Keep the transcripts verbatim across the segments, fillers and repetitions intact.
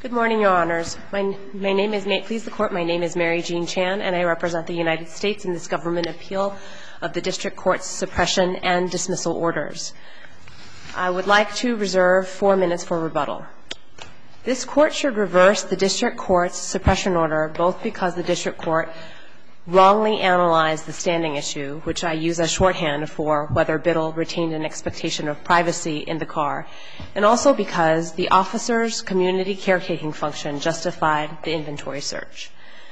Good morning, Your Honors. My, my name is, may it please the Court, my name is Mary Jean Chan, and I represent the United States in this government appeal of the District Court's suppression and dismissal orders. I would like to reserve four minutes for rebuttal. This Court should reverse the District Court's suppression order both because the District Court wrongly analyzed the standing issue, which I use as shorthand for whether Biddle retained an expectation of privacy in the car, and also because the officer's community caretaking function justified the inventory search.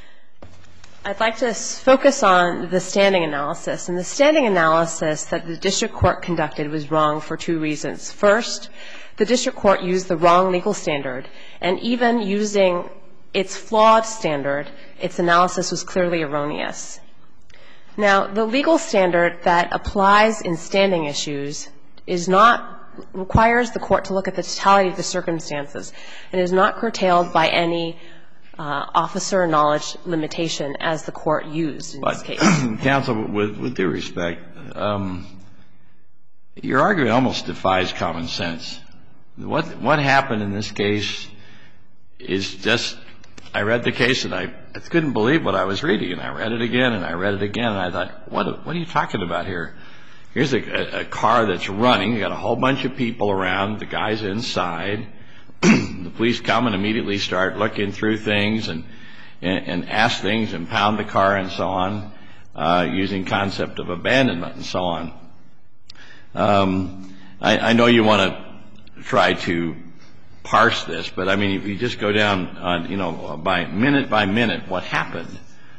I'd like to focus on the standing analysis, and the standing analysis that the District Court conducted was wrong for two reasons. First, the District Court used the wrong legal standard, and even using its flawed standard, its analysis was clearly erroneous. Now, the legal standard that applies in standing issues is not, requires the Court to look at the totality of the circumstances and is not curtailed by any uh, officer knowledge limitation as the Court used in but, this case. Counsel, with, with due respect, um, your argument almost defies common sense. What, what happened in this case is just, I read the case and I, I couldn't believe what I was reading, and I read it again and I read it again, and I thought, what, what are you talking about here? Here's a, a, a car that's running, you got a whole bunch of people around, the guy's inside, the police come and immediately start looking through things and, and, and ask things and pound the car and so on, uh, using concept of abandonment and so on. Um, I, I know you want to try to parse this, but I mean, if you just go down, uh, you know, by minute by minute, what happened?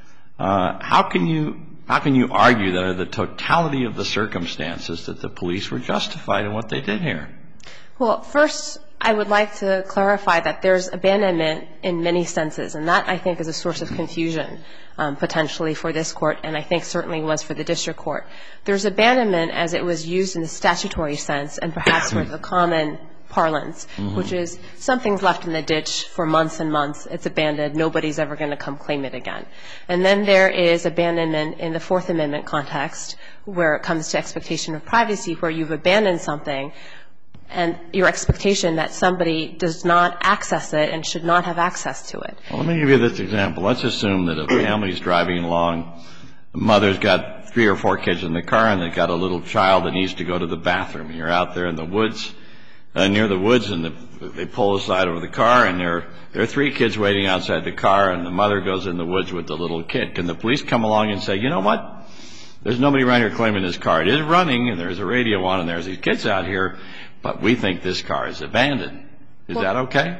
Uh, how can you how can you argue that the totality of the circumstances that the police were justified in what they did here? Well, first, I would like to clarify that there's abandonment in many senses, and that I think is a source of confusion um, potentially for this Court, and I think certainly was for the District Court. There's abandonment as it was used in the statutory sense, and perhaps for the common parlance, mm-hmm. which is something's left in the ditch for months and months, it's abandoned, nobody's ever going to come claim it again. And then there is abandonment in the Fourth Amendment context, where it comes to expectation of privacy, where you've abandoned something and your expectation that somebody does not access it and should not have access to it. Well, let me give you this example. Let's assume that a family's driving along, the mother's got three or four kids in the car, and they've got a little child that needs to go to the bathroom. You're out there in the woods, Uh, near the woods, and the, they pull aside over the car, and there, there are three kids waiting outside the car, and the mother goes in the woods with the little kid. Can the police come along and say, you know what? There's nobody around here claiming this car. It is running, and there's a radio on, and there's these kids out here, but we think this car is abandoned. Is well, that okay?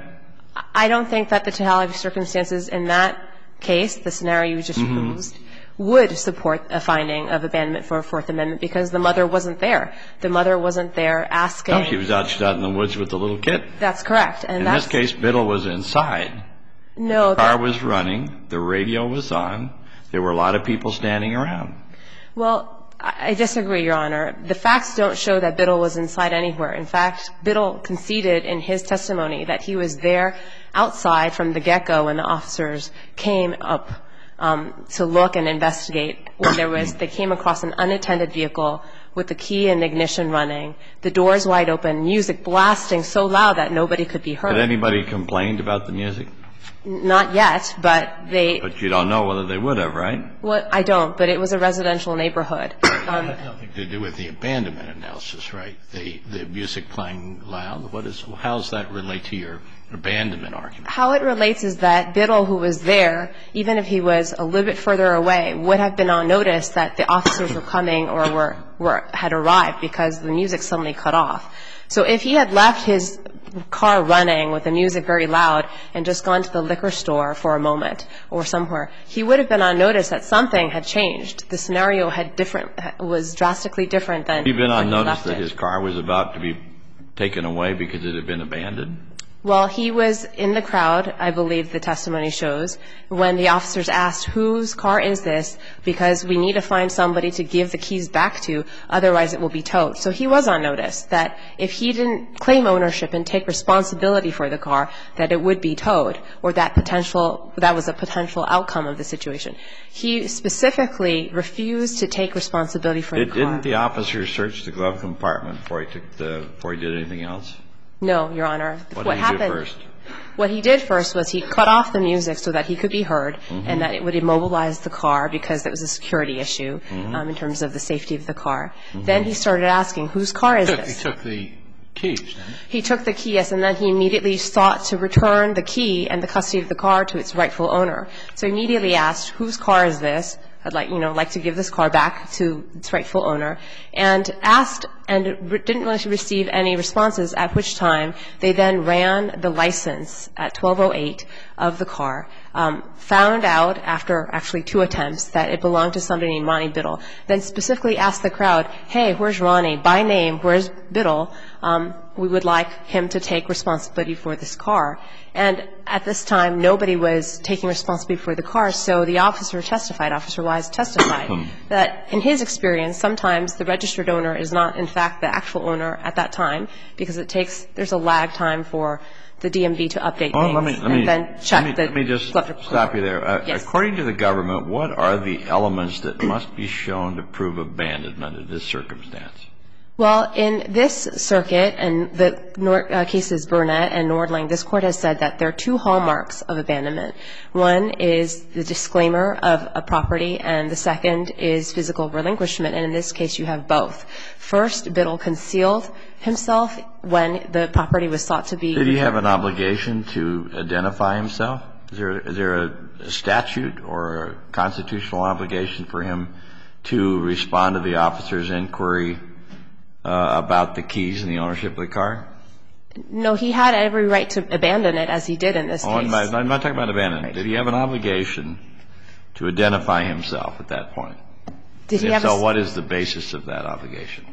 I don't think that the totality of circumstances in that case, the scenario you just mm-hmm. posed, would support a finding of abandonment for a Fourth Amendment because the mother wasn't there. The mother wasn't there asking. No, she was out, she was out in the woods with the little kid. That's correct. And in that's, this case, Biddle was inside. No. The car was running. The radio was on. There were a lot of people standing around. Well, I disagree, Your Honor. The facts don't show that Biddle was inside anywhere. In fact, Biddle conceded in his testimony that he was there outside from the get-go when the officers came up Um, to look and investigate when there was, they came across an unattended vehicle with the key and ignition running, the doors wide open, music blasting so loud that nobody could be heard. Had anybody complained about the music? Not yet, but they... But you don't know whether they would have, right? Well, I don't, but it was a residential neighborhood. Um, it had nothing to do with the abandonment analysis, right? The, the music playing loud? What is, how does that relate to your abandonment argument? How it relates is that Biddle, who was there, even if he was a little bit further away, would have been on notice that the officers were coming or were, were had arrived because the music suddenly cut off. So if he had left his car running with the music very loud and just gone to the liquor store for a moment or somewhere, he would have been on notice that something had changed. The scenario had different, was drastically different than... Had he been on notice that his car was about to be taken away because it had been abandoned? Well, he was in the crowd, I believe the testimony shows, when the officers asked, whose car is this? Because we need to find somebody to give the keys back to, otherwise it will be towed. So he was on notice that if he didn't claim ownership and take responsibility for the car, that it would be towed, or that potential, that was a potential outcome of the situation. He specifically refused to take responsibility for the car. Didn't the officer search the glove compartment before he took the, before he did anything else? No, Your Honor. What did he do first? What he did first was he cut off the music so that he could be heard Mm-hmm. and that it would immobilize the car because it was a security issue Mm-hmm. um, in terms of the safety of the car. Mm-hmm. Then he started asking, whose car is He took, this? he took the keys, didn't he? He took the key, yes, and then he immediately sought to return the key and the custody of the car to its rightful owner. So he immediately asked, whose car is this? I'd like, you know, like to give this car back to its rightful owner, and asked and re- didn't really receive any responses, at which time they then ran the license at twelve oh eight of the car, um, found out after actually two attempts that it belonged to somebody named Ronnie Biddle, then specifically asked the crowd, hey, where's Ronnie? By name, where's Biddle? Um, we would like him to take responsibility for this car. And at this time, nobody was taking responsibility for the car, so the officer testified, Officer Wise testified, that in his experience, sometimes the registered owner is not, in fact, the actual owner at that time, because it takes, there's a lag time for the D M V to update Well, things let me, let and me, then check let me, the let me just glove report. stop you there. Uh, Yes. According to the government, what are the elements that must be shown to prove abandonment in this circumstance? Well, in this circuit, and the Nor- uh, cases Burnett and Nordling, this Court has said that there are two hallmarks of abandonment. One is the disclaimer of a property, and the second is physical relinquishment, and in this case you have both. First, Biddle concealed himself when the property was thought to be... Did he have an obligation to identify himself? Is there, is there a, a statute or a constitutional obligation for him to respond to the officer's inquiry Uh, about the keys and the ownership of the car? No, he had every right to abandon it, as he did in this Oh, case. I'm not, I'm not talking about abandonment. Right. Did he have an obligation to identify himself at that point? Did he if have so, a, what is the basis of that obligation?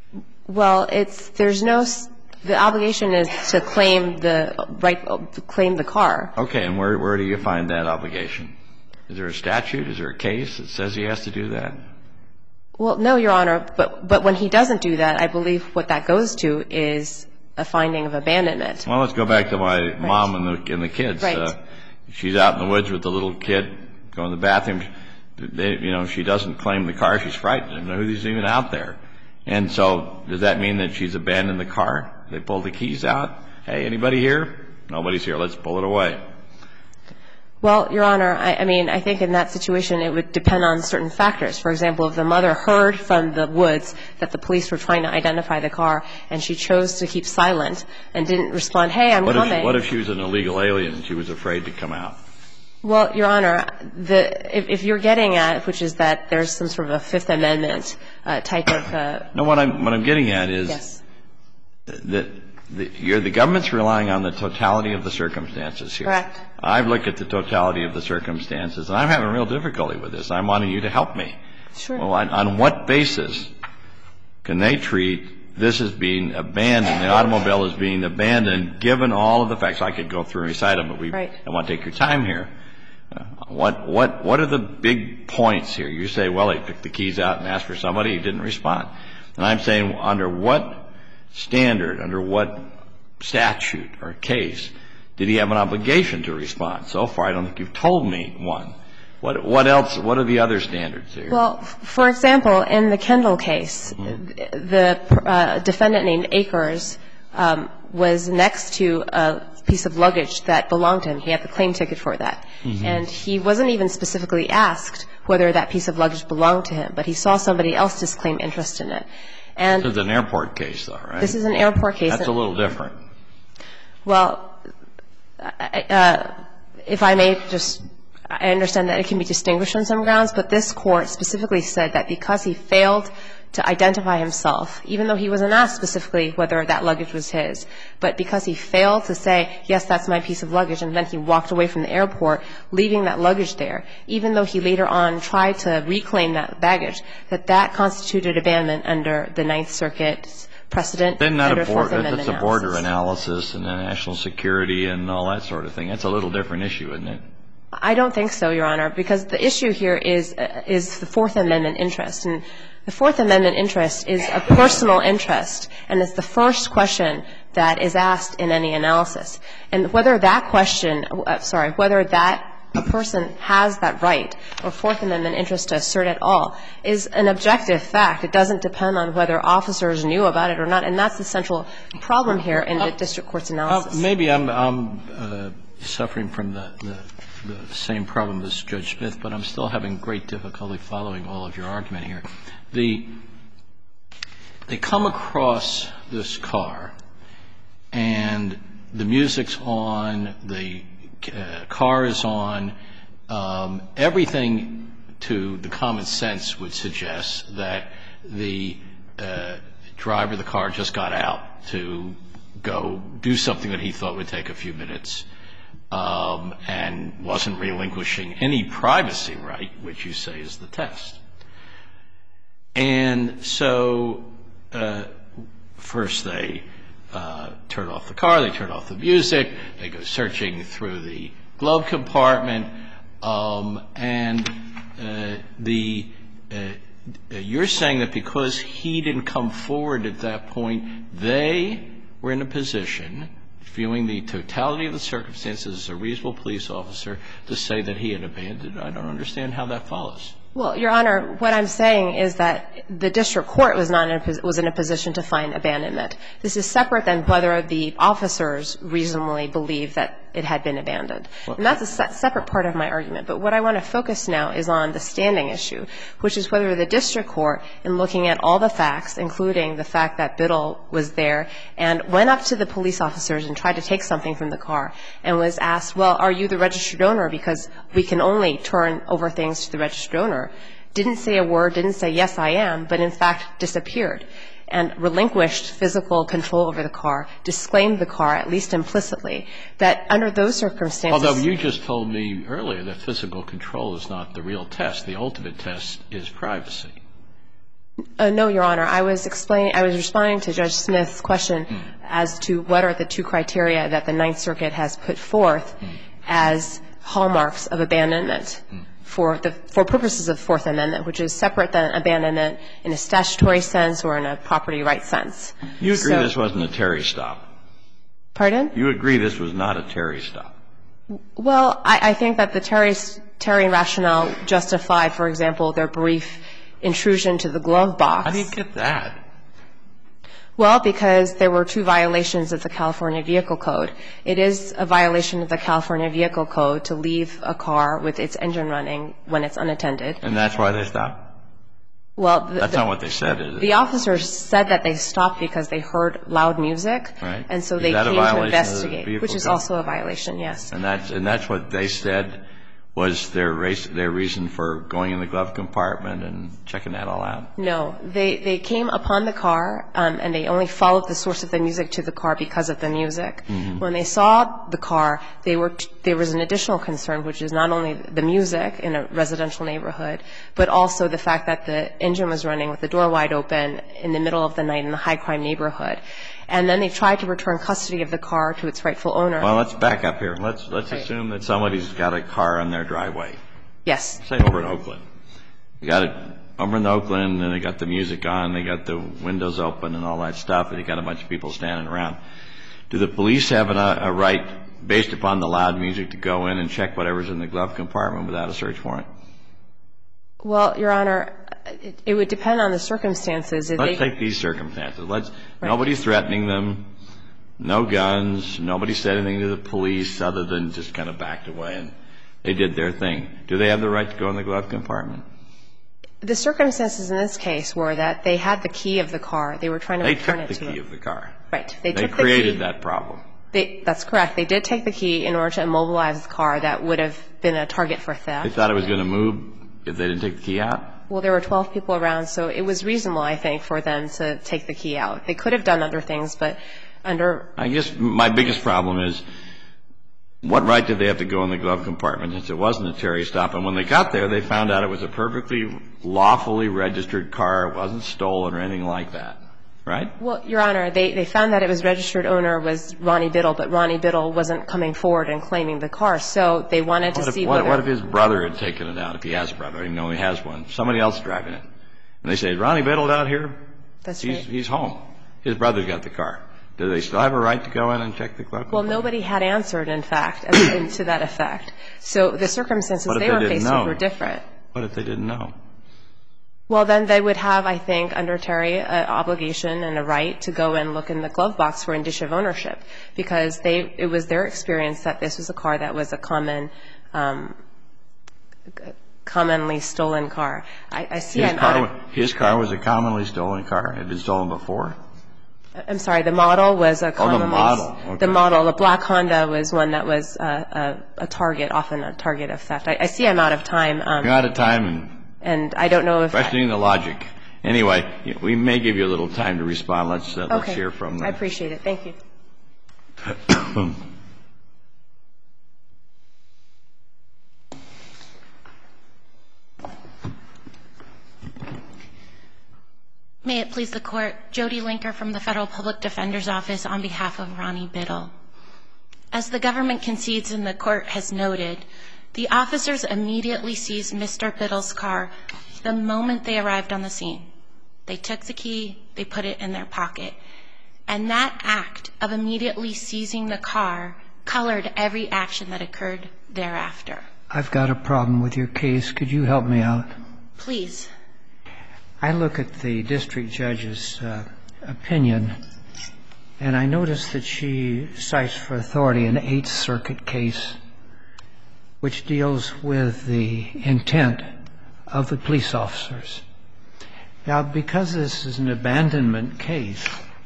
Well, it's there's no the obligation is to claim the right to claim the car. Okay, and where where do you find that obligation? Is there a statute? Is there a case that says he has to do that? Well, no, Your Honor, but but when he doesn't do that, I believe what that goes to is a finding of abandonment. Well, let's go back to my Right. mom and the and the kids. Right. Uh, she's out in the woods with the little kid, going to the bathroom. They, you know, she doesn't claim the car. She's frightened. I don't know who's even out there. And so does that mean that she's abandoned the car? They pull the keys out. Hey, anybody here? Nobody's here. Let's pull it away. Well, Your Honor, I, I mean, I think in that situation it would depend on certain factors. For example, if the mother heard from the woods that the police were trying to identify the car and she chose to keep silent and didn't respond, hey, I'm What coming. if, what if she was an illegal alien and she was afraid to come out? Well, Your Honor, the, if, if you're getting at, which is that there's some sort of a Fifth Amendment uh, type of uh, No, what I'm, what I'm getting at is yes. that the, you're, the government's relying on the totality of the circumstances here. Correct. I've looked at the totality of the circumstances, and I'm having real difficulty with this. I'm wanting you to help me. Sure. Well, on, on what basis can they treat this as being abandoned, the automobile as being abandoned, given all of the facts? I could go through and recite them, but we Right. don't want to take your time here. Uh, what, what, what are the big points here? You say, well, he took the keys out and asked for somebody. He didn't respond. And I'm saying, under what standard, under what statute or case did he have an obligation to respond? So far, I don't think you've told me one. What, what else, what are the other standards here? Well, for example, in the Kendall case, Mm-hmm. the uh, defendant named Akers um, was next to a piece of luggage that belonged to him. He had the claim ticket for that. Mm-hmm. And he wasn't even specifically asked whether that piece of luggage belonged to him, but he saw somebody else disclaim interest in it. And This is an airport case, though, right? this is an airport case. That's a little different. Well, I- uh, if I may just, I understand that it can be distinguished on some grounds, but this Court specifically said that because he failed to identify himself, even though he wasn't asked specifically whether that luggage was his, but because he failed to say, yes, that's my piece of luggage, and then he walked away from the airport, leaving that luggage there, even though he later on tried to reclaim that baggage, that that constituted abandonment under the Ninth Circuit's precedent. Then not under a board, Fourth Amendment that's a border analysis. analysis and a national security and all that sort of thing. That's a little different issue, isn't it? I don't think so, Your Honor, because the issue here is uh, is the Fourth Amendment interest. And the Fourth Amendment interest is a personal interest, and it's the first question that is asked in any analysis. And whether that question, uh, sorry, whether that a person has that right or Fourth Amendment interest to assert at all is an objective fact. It doesn't depend on whether officers knew about it or not. And that's the central problem here in the district court's analysis. Uh, maybe I'm, I'm uh, suffering from the, the, the same problem as Judge Smith, but I'm still having great difficulty following all of your argument here. The, they come across this car, and the music's on, the uh, car is on. Um, everything to the common sense would suggest that the uh, driver of the car just got out to go do something that he thought would take a few minutes, um, and wasn't relinquishing any privacy right, which you say is the test. And so uh, first they uh, turn off the car, they turn off the music, they go searching through the glove compartment, um, and uh, the uh, you're saying that because he didn't come forward at that point, they were in a position, viewing the totality of the circumstances as a reasonable police officer, to say that he had abandoned it. I don't understand how that follows. Well, Your Honor, what I'm saying is that the district court was not in a, was in a position to find abandonment. This is separate than whether the officers reasonably believe that it had been abandoned. And that's a se- separate part of my argument. But what I want to focus now is on the standing issue, which is whether the district court, in looking at all the facts, including the fact that Biddle was there and went up to the police officers and tried to take something from the car and was asked, well, are you the registered owner, because we can only turn over things to the registered owner, didn't say a word, didn't say, yes, I am, but in fact disappeared and relinquished physical control over the car, disclaimed the car, at least implicitly, that under those circumstances. Although you just told me earlier that physical control is not the real test. The ultimate test is privacy. Uh, no, Your Honor. I was explaining, I was responding to Judge Smith's question mm. as to what are the two criteria that the Ninth Circuit has put forth mm. as hallmarks of abandonment. Mm. For the for purposes of Fourth Amendment, which is separate than abandonment in a statutory sense or in a property right sense. You agree so, this wasn't a Terry stop? Pardon? You agree this was not a Terry stop? Well, I, I think that the Terry, Terry rationale justified, for example, their brief intrusion to the glove box. How do you get that? Well, because there were two violations of the California Vehicle Code. It is a violation of the California Vehicle Code to leave a car with its engine running when it's unattended. And that's why they stopped? Well, the, that's the, not what they said, is it? The officers said that they stopped because they heard loud music. Right. And so is they that came a violation to investigate, of the which is code? also a violation, yes. And that's, and that's what they said was their, race, their reason for going in the glove compartment and checking that all out? No. They, they came upon the car, um, and they only followed the source of the music to the car because of the music. Mm-hmm. When they saw the car, they were t- there was an additional concern, which is not only the music in a residential neighborhood, but also the fact that the engine was running with the door wide open in the middle of the night in a high-crime neighborhood. And then they tried to return custody of the car to its rightful owner. Well, let's back up here. Let's let's right. assume that somebody's got a car on their driveway. Yes. Say over in Oakland. You got it over in Oakland, and they got the music on, they got the windows open and all that stuff, and they got a bunch of people standing around. Do the police have an, a right, based upon the loud music, to go in and check whatever's in the glove compartment without a search warrant? Well, Your Honor, it, it would depend on the circumstances. If Let's they, take these circumstances. Let's. Right. Nobody's threatening them. No guns. Nobody said anything to the police other than just kind of backed away and they did their thing. Do they have the right to go in the glove compartment? The circumstances in this case were that they had the key of the car. They were trying to they return it to They took the key them. of the car. Right. They, they took the key. created that problem. They, that's correct. They did take the key in order to immobilize the car that would have been a target for theft. They thought it was going to move if they didn't take the key out? Well, there were twelve people around, so it was reasonable, I think, for them to take the key out. They could have done other things, but under... I guess my biggest problem is, what right did they have to go in the glove compartment since it wasn't a Terry stop? And when they got there, they found out it was a perfectly lawfully registered car. It wasn't stolen or anything like that. Right? Well, Your Honor, they, they found that it was registered owner was Ronnie Biddle, but Ronnie Biddle wasn't coming forward and claiming the car. So they wanted to what if, see what, whether... What if his brother had taken it out, if he has a brother? I didn't know he has one. Somebody else driving it. And they say, is Ronnie Biddle out here? That's he's, right. He's home. His brother's got the car. Do they still have a right to go in and check the glove Well, compartment? nobody had answered, in fact, as, to that effect. So the circumstances they were faced with were different. What if they didn't know? Well, then they would have, I think, under Terry, an obligation and a right to go and look in the glove box for indicia of ownership, because they it was their experience that this was a car that was a common, um, commonly stolen car. I, I see. His I'm car, out of, his car was a commonly stolen car. It had been stolen before. I'm sorry. The model was a commonly. Oh, the model. Okay. The model. The black Honda was one that was uh, a, a target, often a target of theft. I, I see. I'm out of time. Um, You're out of time and. And I don't know if questioning the logic. Anyway, we may give you a little time to respond. Let's uh, let's okay. hear from them. I appreciate it. Thank you. May it please the Court, Jody Linker from the Federal Public Defender's Office on behalf of Ronnie Biddle. As the government concedes and the Court has noted, the officers immediately seized Mister Biddle's car the moment they arrived on the scene. They took the key, they put it in their pocket. And that act of immediately seizing the car colored every action that occurred thereafter. I've got a problem with your case. Could you help me out? Please. I look at the district judge's uh, opinion, and I notice that she cites for authority an Eighth Circuit case which deals with the intent of the police officers. Now, because this is an abandonment case,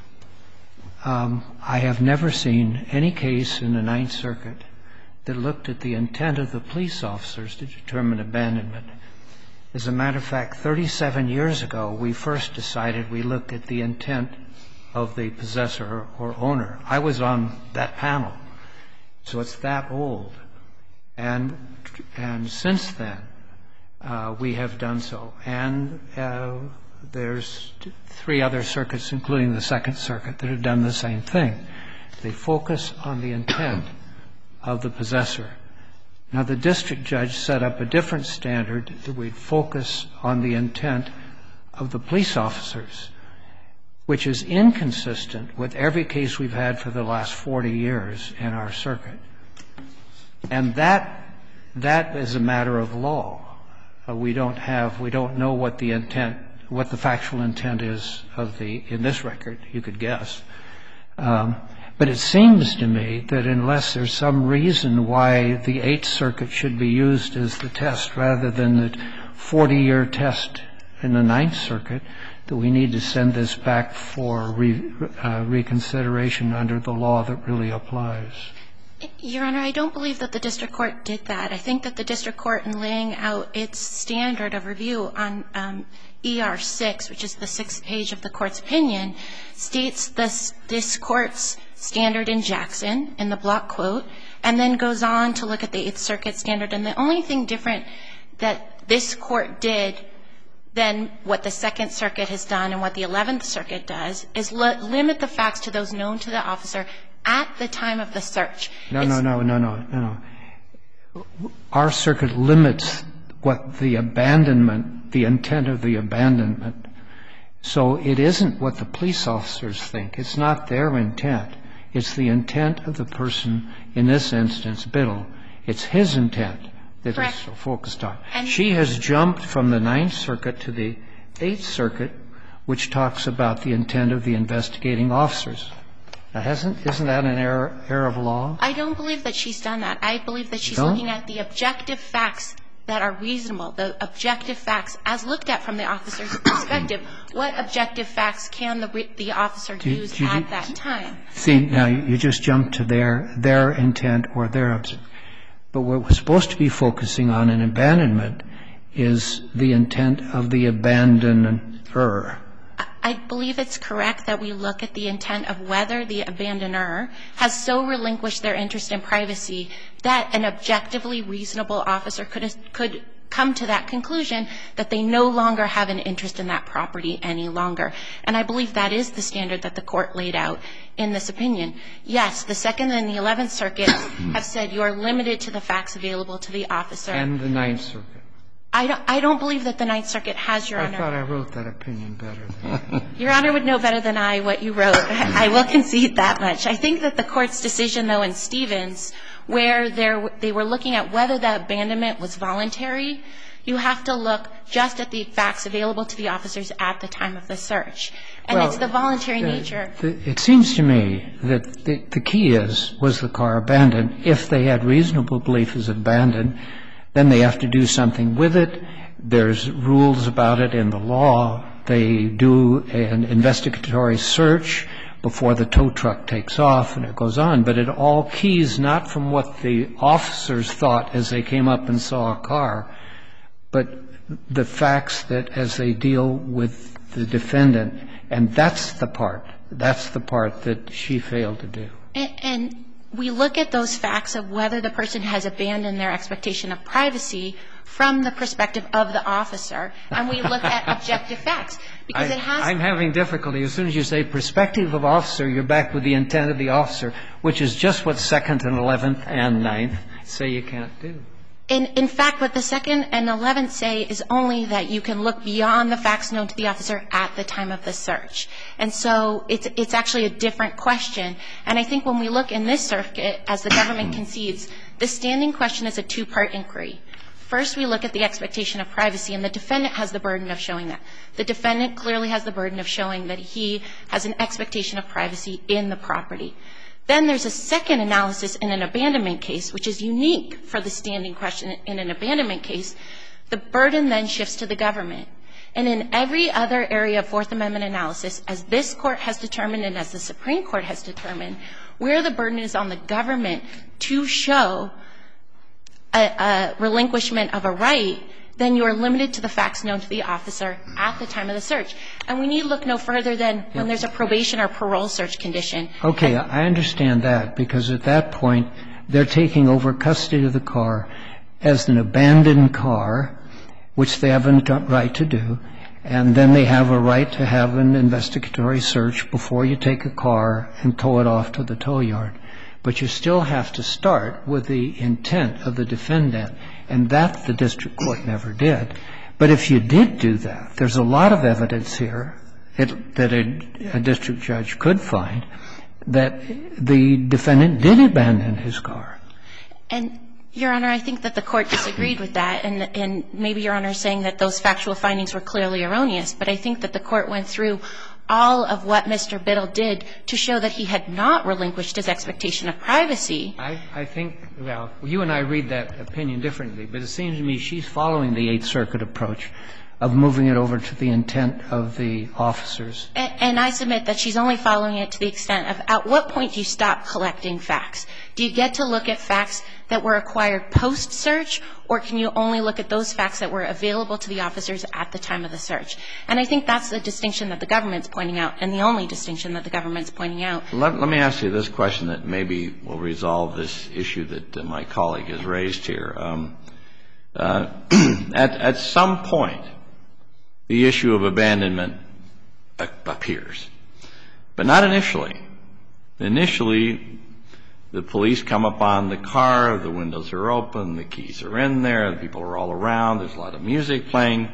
um, I have never seen any case in the Ninth Circuit that looked at the intent of the police officers to determine abandonment. As a matter of fact, thirty-seven years ago, we first decided we look at the intent of the possessor or owner. I was on that panel, so it's that old. And and since then, uh, we have done so. And uh, there's three other circuits, including the Second Circuit, that have done the same thing. They focus on the intent of the possessor. Now, the district judge set up a different standard that we'd focus on the intent of the police officers, which is inconsistent with every case we've had for the last forty years in our circuit. And that that is a matter of law. Uh, we don't have we don't know what the intent, what the factual intent is of the in this record. You could guess. Um, But it seems to me that unless there's some reason why the Eighth Circuit should be used as the test rather than the forty-year test in the Ninth Circuit, that we need to send this back for re, uh, reconsideration under the law that really applies. Your Honor, I don't believe that the district court did that. I think that the district court, in laying out its standard of review on um, E R six, which is the sixth page of the court's opinion, states this, this court's standard in Jackson, in the block quote, and then goes on to look at the Eighth Circuit standard. And the only thing different that this court did than what the Second Circuit has done and what the Eleventh Circuit does is li- limit the facts to those known to the officer at the time of the search. No, no, no, no, no, no, no. Our circuit limits what the abandonment, the intent of the abandonment. So it isn't what the police officers think. It's not their intent. It's the intent of the person, in this instance, Biddle. It's his intent that is so focused on. And she has jumped from the Ninth Circuit to the Eighth Circuit, which talks about the intent of the investigating officers. Now, hasn't, isn't that an error, error of law? I don't believe that she's done that. I believe that she's looking at the objective facts that are reasonable, the objective facts as looked at from the officer's perspective. What objective facts can the, the officer do, use do, at do, that time? See, now you just jumped to their, their intent or their objective. But what we're supposed to be focusing on in abandonment is the intent of the abandoner. I believe it's correct that we look at the intent of whether the abandoner has so relinquished their interest in privacy that an objectively reasonable officer could could come to that conclusion that they no longer have an interest in that property any longer. And I believe that is the standard that the court laid out in this opinion. Yes, the Second and the Eleventh Circuit have said you are limited to the facts available to the officer. And the Ninth Circuit. I don't, I don't believe that the Ninth Circuit has, Your Honor. I thought I wrote that opinion better than Your Honor would know better than I what you wrote. I will concede that much. I think that the Court's decision, though, in Stevens, where there, they were looking at whether the abandonment was voluntary, you have to look just at the facts available to the officers at the time of the search. And well, it's the voluntary uh, nature. The, it seems to me that the, the key is, was the car abandoned? If they had reasonable belief it was abandoned, then they have to do something with it. There's rules about it in the law. They do an investigatory search before the tow truck takes off, and it goes on. But it all keys not from what the officers thought as they came up and saw a car, but the facts that as they deal with the defendant. And that's the part. That's the part that she failed to do. And, and we look at those facts of whether the person has abandoned their expectation of privacy from the perspective of the officer, and we look at objective facts. Because I, it has I'm having difficulty. As soon as you say perspective of officer, you're back with the intent of the officer, which is just what Second and Eleventh and Ninth say you can't do. In, in fact, what the Second and Eleventh say is only that you can look beyond the facts known to the officer at the time of the search. And so it's, it's actually a different question. And I think when we look in this circuit, as the government concedes, the standing question is a two-part inquiry. First, we look at the expectation of privacy, and the defendant has the burden of showing that. The defendant clearly has the burden of showing that he has an expectation of privacy in the property. Then there's a second analysis in an abandonment case, which is unique for the standing question in an abandonment case. The burden then shifts to the government. And in every other area of Fourth Amendment analysis, as this Court has determined and as the Supreme Court has determined, where the burden is on the government to show a, a relinquishment of a right, then you are limited to the facts known to the officer at the time of the search. And we need to look no further than when there's a probation or parole search condition. Okay, I understand that, because at that point, they're taking over custody of the car as an abandoned car, which they have a right to do, and then they have a right to have an investigatory search before you take a car and tow it off to the tow yard. But you still have to start with the intent of the defendant, and that the district court never did. But if you did do that, there's a lot of evidence here it, that a, a district judge could find that the defendant did abandon his car. And, Your Honor, I think that the Court disagreed with that, and, and maybe Your Honor is saying that those factual findings were clearly erroneous, but I think that the Court went through all of what Mister Biddle did to show that he had not relinquished his expectation of privacy. I, I think, well, you and I read that opinion differently, but it seems to me she's following the Eighth Circuit approach of moving it over to the intent of the officers. And, and I submit that she's only following it to the extent of at what point do you stop collecting facts? Do you get to look at facts that were acquired post-search, or can you only look at those facts that were available to the officers at the time of the search? And I think that's the distinction that the government's pointing out, and the only distinction that the government's pointing out. Let, let me ask you this question that maybe will resolve this issue that uh, my colleague has raised here. Um, uh, at, at some point, the issue of abandonment appears, but not initially. Initially, the police come upon the car, the windows are open, the keys are in there, the people are all around, there's a lot of music playing.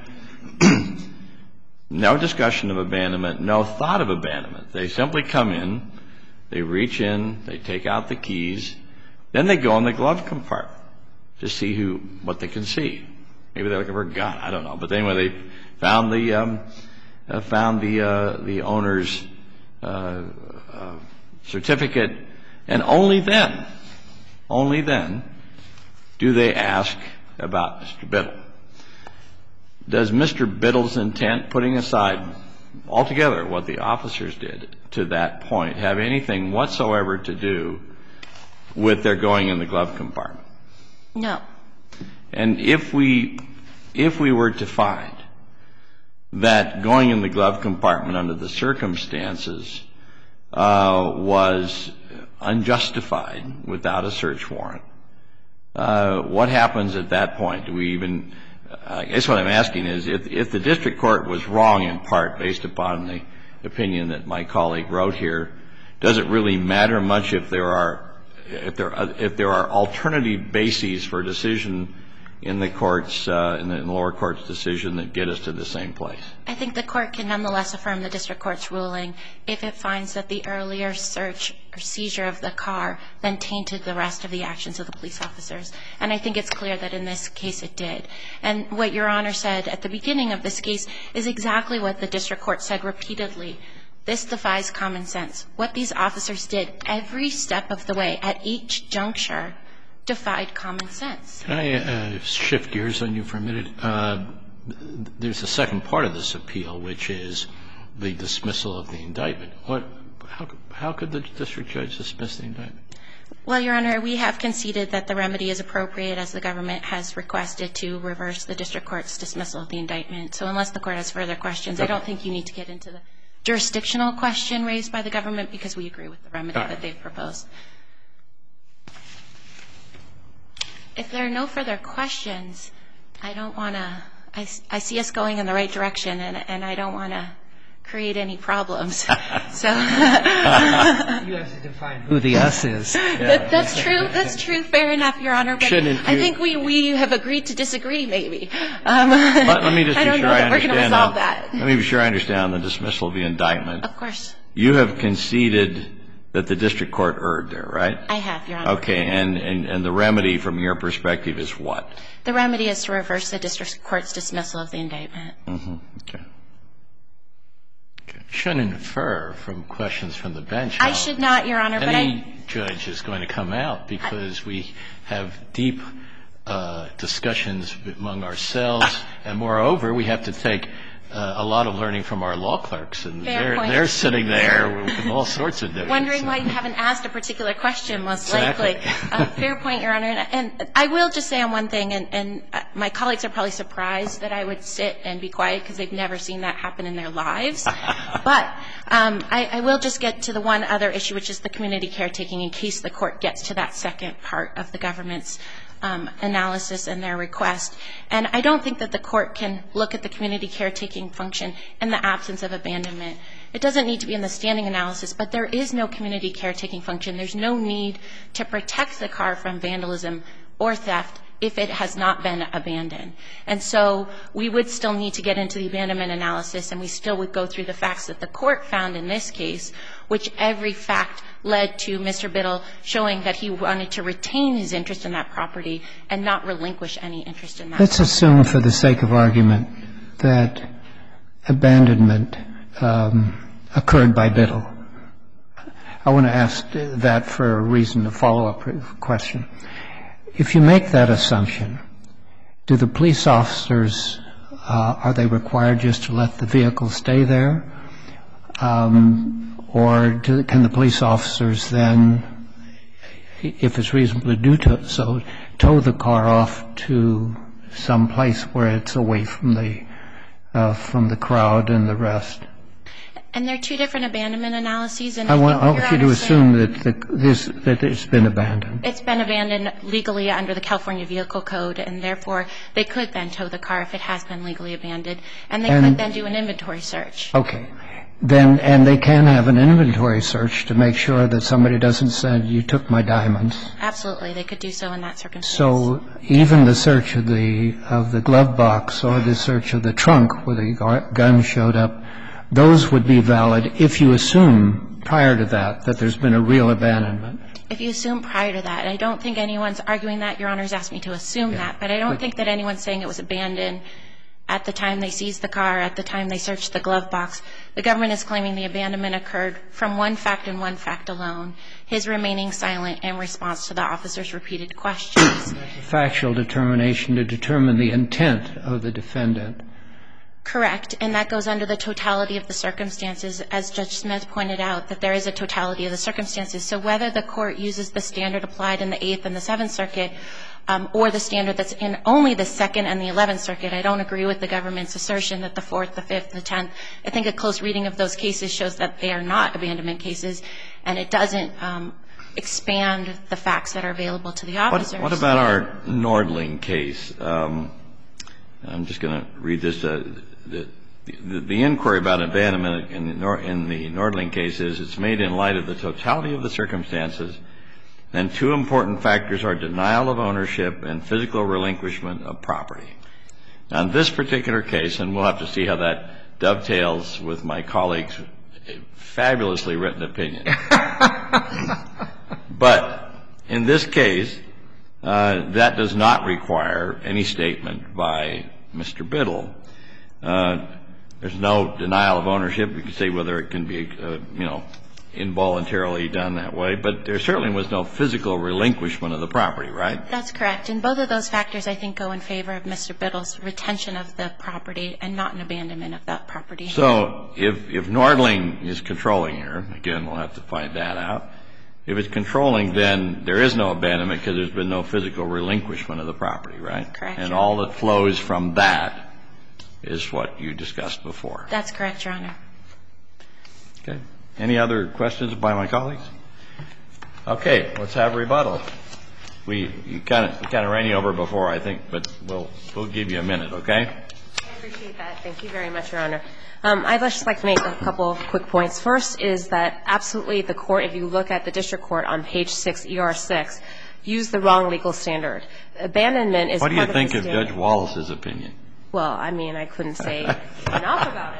No discussion of abandonment, no thought of abandonment. They simply come in, they reach in, they take out the keys, then they go in the glove compartment to see who, what they can see. Maybe they're looking for a gun, I don't know. But anyway, they found the um, uh, found the uh, the owner's uh, uh, certificate, and only then, only then, do they ask about Mister Biddle. Does Mister Biddle's intent, putting aside altogether what the officers did to that point, have anything whatsoever to do with their going in the glove compartment? No. And if we if we were to find that going in the glove compartment under the circumstances uh, was unjustified without a search warrant, uh, what happens at that point? Do we even, I guess what I'm asking is, if, if the district court was wrong in part based upon the opinion that my colleague wrote here, does it really matter much if there are if there if there are alternative bases for decision in the court's, uh, in the lower court's decision that get us to the same place? I think the court can nonetheless affirm the district court's ruling if it finds that the earlier search or seizure of the car then tainted the rest of the actions of the police officers. And I think it's clear that in this case it did. And what Your Honor said at the beginning of this case is exactly what the district court said repeatedly. This defies common sense. What these officers did every step of the way at each juncture defied common sense. Can I uh, shift gears on you for a minute? Uh, there's a second part of this appeal, which is the dismissal of the indictment. What, how, how could the district judge dismiss the indictment? Well, Your Honor, we have conceded that the remedy is appropriate as the government has requested to reverse the district court's dismissal of the indictment. So unless the court has further questions, I don't think you need to get into the jurisdictional question raised by the government because we agree with the remedy that they've proposed. If there are no further questions, I don't want to – I see us going in the right direction, and, and I don't want to create any problems. So you have to define who the us is. That, that's true. That's true. Fair enough, Your Honor. But I think we, we have agreed to disagree, maybe. Um, let, let me just be I don't sure know I that we're going to resolve that. Let me be sure I understand the dismissal of the indictment. Of course. You have conceded that the district court erred there, right? I have, Your Honor. Okay. And, and, and the remedy from your perspective is what? The remedy is to reverse the district court's dismissal of the indictment. Mm-hmm. Okay. Okay. Shouldn't infer from questions from the bench. I should not, Your Honor. But any I, judge is going to come out because I, we have deep uh, discussions among ourselves, and moreover, we have to take Uh, a lot of learning from our law clerks, and they're, they're sitting there with all sorts of different. Wondering so. why you haven't asked a particular question, most exactly. likely. uh, fair point, Your Honor. And, and I will just say on one thing, and, and uh, my colleagues are probably surprised that I would sit and be quiet because they've never seen that happen in their lives. But um, I, I will just get to the one other issue, which is the community caretaking, in case the court gets to that second part of the government's Um, analysis and their request. And I don't think that the court can look at the community caretaking function in the absence of abandonment. It doesn't need to be in the standing analysis, but there is no community caretaking function. There's no need to protect the car from vandalism or theft if it has not been abandoned. And so we would still need to get into the abandonment analysis, and we still would go through the facts that the court found in this case, which every fact led to Mister Biddle showing that he wanted to retain his interest in that property and not relinquish any interest in that Let's property. assume for the sake of argument that abandonment um, occurred by Biddle. I want to ask that for a reason, a follow-up question. If you make that assumption, do the police officers, uh, are they required just to let the vehicle stay there? Um, or do, can the police officers then, if it's reasonable to do to, so, tow the car off to some place where it's away from the, uh, from the crowd and the rest? And there are two different abandonment analyses. And I, I, want, I want you to assume that, the, this, that it's been abandoned. It's been abandoned legally under the California Vehicle Code, and therefore they could then tow the car if it has been legally abandoned, and they and, could then do an inventory search. Okay. Then, and they can have an inventory search to make sure that somebody doesn't say, you took my diamonds. Absolutely. They could do so in that circumstance. So even the search of the, of the glove box or the search of the trunk where the gun showed up, those would be valid if you assume prior to that that there's been a real abandonment. If you assume prior to that. I don't think anyone's arguing that. Your Honor's asked me to assume yeah. that. But I don't but, think that anyone's saying it was abandoned at the time they seized the car, at the time they searched the glove box. The government is claiming the abandonment occurred from one fact and one fact alone, his remaining silent in response to the officer's repeated questions. That's a factual determination to determine the intent of the defendant. Correct. And that goes under the totality of the circumstances, as Judge Smith pointed out, that there is a totality of the circumstances. So whether the court uses the standard applied in the Eighth and the Seventh Circuit um, or the standard that's in only the Second and the Eleventh Circuit, I don't agree with the government's assertion that the Fourth, the Fifth, the Tenth. I think a close reading of those cases shows that they are not abandonment cases, and it doesn't um, expand the facts that are available to the officers. What, what about our Nordling case? Um, I'm just going to read this. Uh, The, the, the inquiry about abandonment in the, Nor, in the Nordling case is it's made in light of the totality of the circumstances then two important factors are denial of ownership and physical relinquishment of property. Now, in this particular case, and we'll have to see how that dovetails with my colleague's fabulously written opinion. But in this case, uh, that does not require any statement by Mister Biddle. Uh, there's no denial of ownership. You can say whether it can be, uh, you know, involuntarily done that way, but there certainly was no physical relinquishment of the property, right? That's correct. And both of those factors, I think, go in favor of Mister Biddle's retention of the property and not an abandonment of that property. So if, if Nordling is controlling here, again, we'll have to find that out. If it's controlling, then there is no abandonment because there's been no physical relinquishment of the property, right? Correct. And all that flows from that is what you discussed before. That's correct, Your Honor. Okay. Any other questions by my colleagues? Okay, let's have a rebuttal. We you kind of you kind of ran you over before, I think, but we'll we'll give you a minute, okay? I appreciate that. Thank you very much, Your Honor. Um, I'd just like to make a couple of quick points. First is that absolutely the court, if you look at the district court on page six, E R six, used the wrong legal standard. Abandonment is part part of the What do you think of standard. Judge Wallace's opinion? Well, I mean, I couldn't say enough about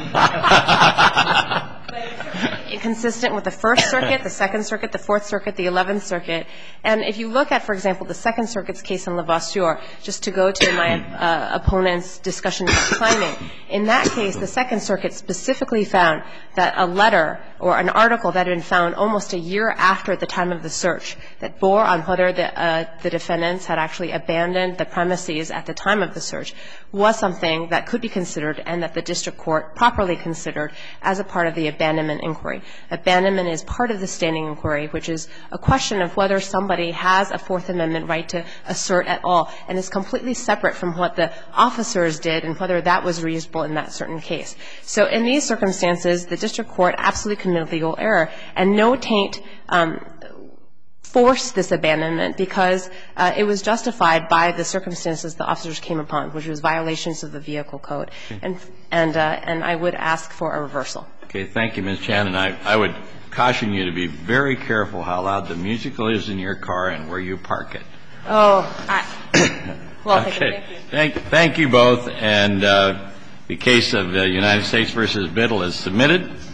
it. But it's inconsistent with the First Circuit, the Second Circuit, the Fourth Circuit, the Eleventh Circuit. And if you look at, for example, the Second Circuit's case in Levasseur, just to go to my uh, opponent's discussion about timing, in that case, the Second Circuit specifically found that a letter or an article that had been found almost a year after the time of the search that bore on whether the, uh, the defendants had actually abandoned the premises at the time of the search was something that could be considered and that the district court properly considered as a part of the abandonment inquiry. Abandonment is part of the standing inquiry, which is a question of whether somebody has a Fourth Amendment right to assert at all, and is completely separate from what the officers did and whether that was reasonable in that certain case. So in these circumstances, the district court absolutely committed legal error, and no taint um, forced this abandonment because uh, it was justified by the circumstances the officers came upon, which was violations of the vehicle code. Okay. And and uh, and I would ask for a reversal. Okay, thank you, Miz Chan. And I, I would caution you to be very careful how loud the music is in your car and where you park it. Oh, I, well, okay. thank you. Thank, thank you both. And uh, the case of the United States versus Biddle is submitted.